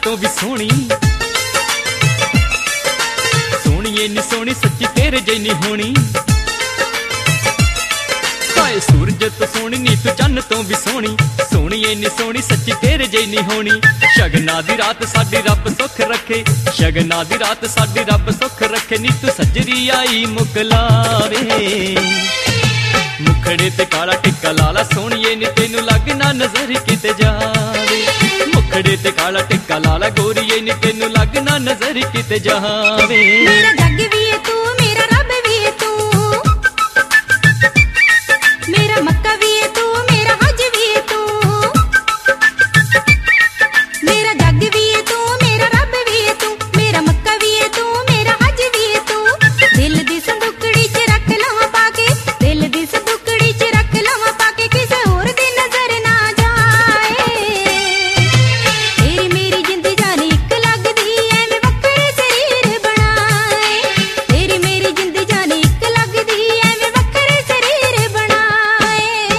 तो भी सोहनी, सोहणीए नी सोहनी सच्ची तेरे जैनी होनी। हाय सूरज तो सोहनी नी तू चन्न तो भी सोहनी, सोहणीए नी सोहनी सच्ची तेरे जैनी होनी। शगना दी रात साडी रब सुख रखे, शगना दी रात साडी रब सुख रखे। नी तू सजरी आई मुकलावे, मुखड़े ते काला टिक्का लाला सोहणीए नी तेनू लगना नजर किते जावे। मुखड़े ते काला टिक्का लाला गोरीए नी तेनू लगना नजर किते जावे। मेरा जग भी है तू, मेरा रब भी है तू, मेरा मक्का भी है तू, मेरा हज भी है तू। मेरा जग भी है तू, मेरा रब भी है तू, मेरा मक्का भी है तू, मेरा हज भी है तू। दिल दी संदूकड़ी च रख लवां पाके, दिल दी संदूकड़ी च रख लवां पाके, किसे होर दी नजर ना जाए। तेरी मेरी जिंद जान इक लगदी एवें वखरे शरीर बनाए। तेरी मेरी जिंद जान इक लगदी एवें वखरे शरीर बनाए।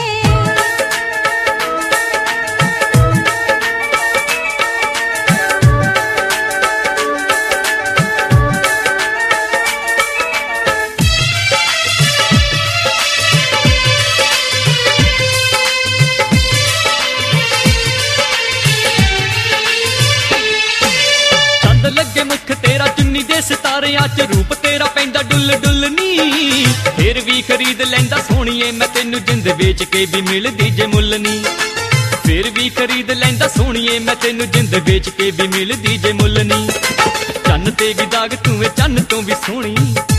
चंद लगे मुख तेरा चुन्नी दे सितारियां च रूप तेरा पैंदा डुल डुल नी। फिर भी खरीद लैंदा सोहणीए मैं तेनू जिंद बेच के भी मिलदी जे मुल नी। फिर भी खरीद लैंदा सोहणीए मैं तेनू जिंद बेच के भी मिलदी जे मुल नी। चन्न ते भी दाग तू वे चन्न तो भी सोहणी,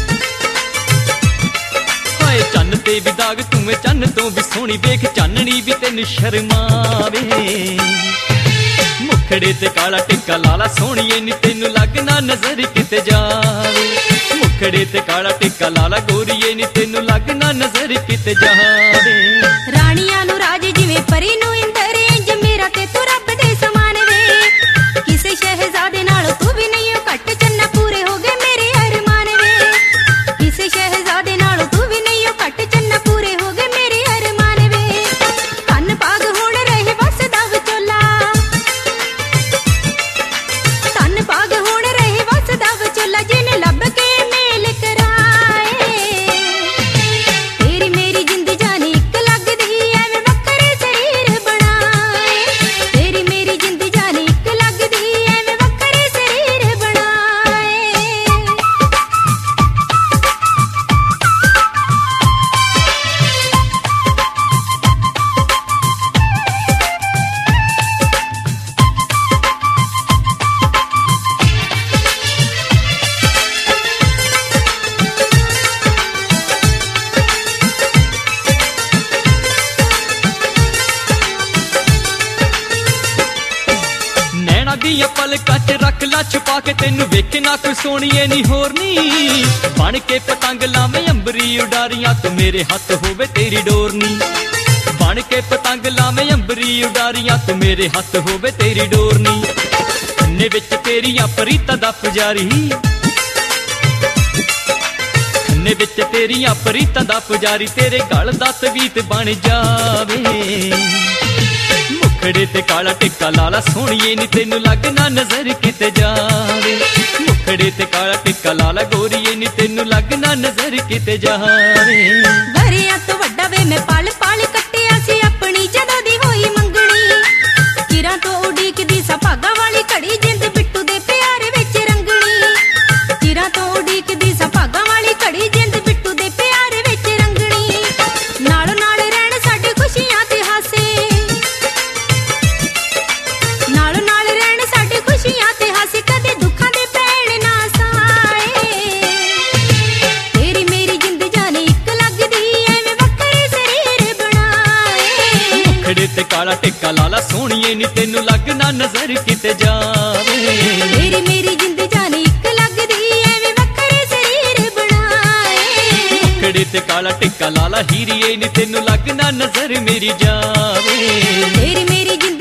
हाय चन्न ते भी दाग तू वे चन्न तो भी सोहणी। वेख चाननी भी तेनू शर्मावे, मुखड़े ते काला टिक्का लाला सोहणीए नी तेनू लगना नजर किते जावे। मुखड़े ते काला टिक्का लाला गोरीए नी तेनू लगना नजर किते जावे। राणियां नू राज जिवें परी नू इंदर, इंज मेरा ते तू रब दे समान वे। किसे शहजादे नालों तू भी नहीं हो घट, चन्ना पूरे हो गए मेरे अरमान वे। किसे शहजादे नालों तू भी नहीं हो घट, चन्ना पूरे हो गए मेरे अरमान वे। धन भाग हुण रहे वसदा विचोला, धन भाग हुण रहे वसदा विचोला, जिन्हें लब के मेल कराए। तेरी मेरी जिंद जान इक लगदी एवें वखरे शरीर बनाए। तेरी मेरी जिंद जान इक लगदी एवें वखरे शरीर बनाए। नैना दिया पलकां च रख ला छुपा के, तेनू वेखे ना कोई सोहणीए नी होर नी। बन के पतंग लावें अंबरी उडारियां, तू मेरे हत्थ होवे तेरी डोरनी। बन के पतंग लावें अंबरी उडारियां, तू मेरे हत्थ होवे तेरी डोरनी। खन्ने विच तेरियां परीतां दा पुजारी, खन्ने विच तेरियां परीतां दा पुजारी। तेरे गल दा तवीत बन जावे, मुखड़े ते काला टिक्का लाला सोहणीए नी तेनू लगना नजर किते जावे। मुखड़े ते काला टिक्का लाला गोरीए नी तेनू लगना नजर किते जावे। वरियां तो वड्डा वे मैं पल पल कट्टिया सी अपनी जदों दी होई मंगणी। किरां तो उडीकदी सा भागा वाली घड़ी, जिंद बिट्टू दे प्यार विच रंगणी। किरां तो उडीकदी सा भागा वाली घड़ी, जिंद बिट्टू दे प्यार विच रंगणी। नालों नाल रहण साडी खुशियां ते हासे, नालों नाल रहण साडी खुशियां ते हासे, कदे दुखां दे पैण ना साए। तेरी मेरी जिंद जान इक लगदी एवें वखरे शरीर बनाए। मुखड़े ते काला टिक्का लाला सोहणीए नी तेनू लगना नजर किते जावे। तेरी मेरी जिंद जान इक लगदी एवें वखरे शरीर बनाए। मुखड़े ते काला टिक्का लाला हीरीए नी तेनू लगना नजर मेरी जावे। तेरी मेरी जिंद